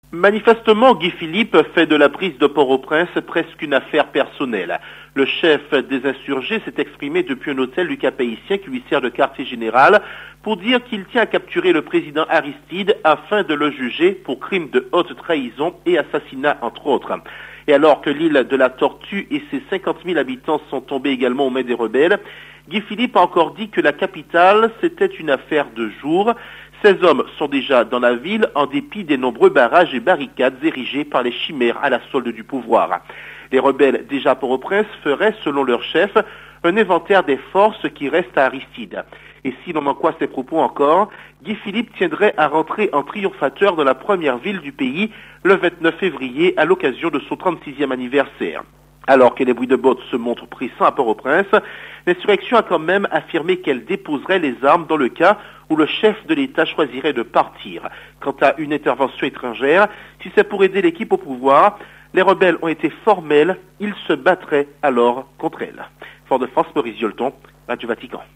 Manifestement, Guy Philippe fait de la prise de Port-au-Prince presque une affaire personnelle. Le chef des insurgés s'est exprimé depuis un hôtel du Cap-Haïtien qui lui sert de quartier général pour dire qu'il tient à capturer le président Aristide afin de le juger pour crime de haute trahison et assassinat entre autres. Et alors que l'île de la Tortue et ses 50 000 habitants sont tombés également aux mains des rebelles, Guy Philippe a encore dit que la capitale, c'était une affaire de jour. Ces hommes sont déjà dans la ville en dépit des nombreux barrages et barricades érigés par les chimères à la solde du pouvoir. Les rebelles déjà à Port-au-Prince feraient, selon leur chef, un inventaire des forces qui restent à Aristide. Et si l'on en croit ses propos encore, Guy Philippe tiendrait à rentrer en triomphateur dans la première ville du pays le 29 février à l'occasion de son 36e anniversaire. Alors que les bruits de bottes se montrent pressants à Port-au-Prince, l'insurrection a quand même affirmé qu'elle déposerait les armes dans le cas où le chef de l'État choisirait de partir. Quant à une intervention étrangère, si c'est pour aider l'équipe au pouvoir, les rebelles ont été formels, ils se battraient alors contre elle. Fort-de-France, Maurice Violton, Radio Vatican.